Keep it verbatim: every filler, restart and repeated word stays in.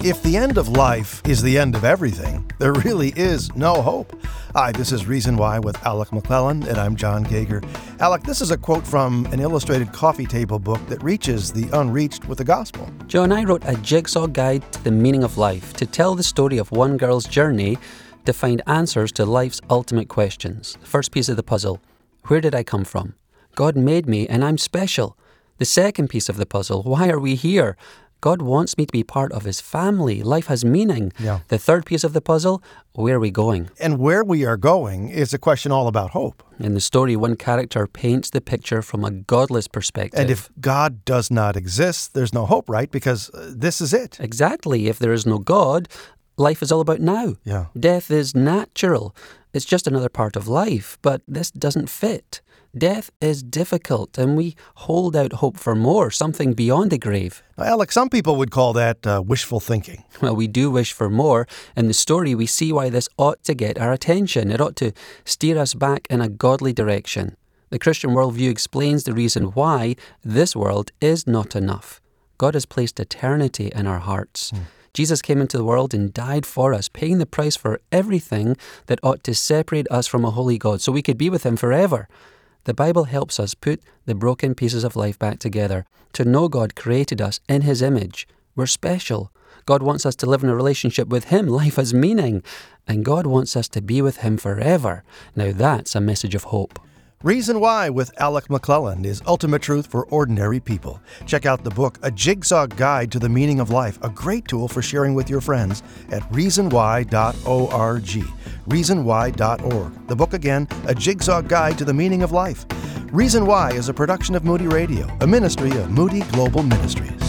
If the end of life is the end of everything, there really is no hope. Hi, this is Reason Why with Alec McClellan, and I'm John Gager. Alec, this is a quote from an illustrated coffee table book that reaches the unreached with the gospel. John, I wrote a jigsaw guide to the meaning of life, to tell the story of one girl's journey to find answers to life's ultimate questions. The first piece of the puzzle: where did I come from? God made me and I'm special. The second piece of the puzzle: why are we here? God wants me to be part of his family. Life has meaning. Yeah. The third piece of the puzzle: where are we going? And where we are going is a question all about hope. In the story, one character paints the picture from a godless perspective. And if God does not exist, there's no hope, right? Because uh, this is it. Exactly. If there is no God, life is all about now. Yeah. Death is natural. It's just another part of life, but this doesn't fit. Death is difficult, and we hold out hope for more, something beyond the grave. Now, Alec, some people would call that uh, wishful thinking. Well, we do wish for more. In the story, we see why this ought to get our attention. It ought to steer us back in a godly direction. The Christian worldview explains the reason why this world is not enough. God has placed eternity in our hearts. Mm. Jesus came into the world and died for us, paying the price for everything that ought to separate us from a holy God, so we could be with him forever. The Bible helps us put the broken pieces of life back together, to know God created us in his image. We're special. God wants us to live in a relationship with him. Life has meaning. And God wants us to be with him forever. Now that's a message of hope. Reason Why with Alec McClellan is ultimate truth for ordinary people. Check out the book, A Jigsaw Guide to the Meaning of Life, a great tool for sharing with your friends at reason why dot org. reason why dot org. The book again, A Jigsaw Guide to the Meaning of Life. Reason Why is a production of Moody Radio, a ministry of Moody Global Ministries.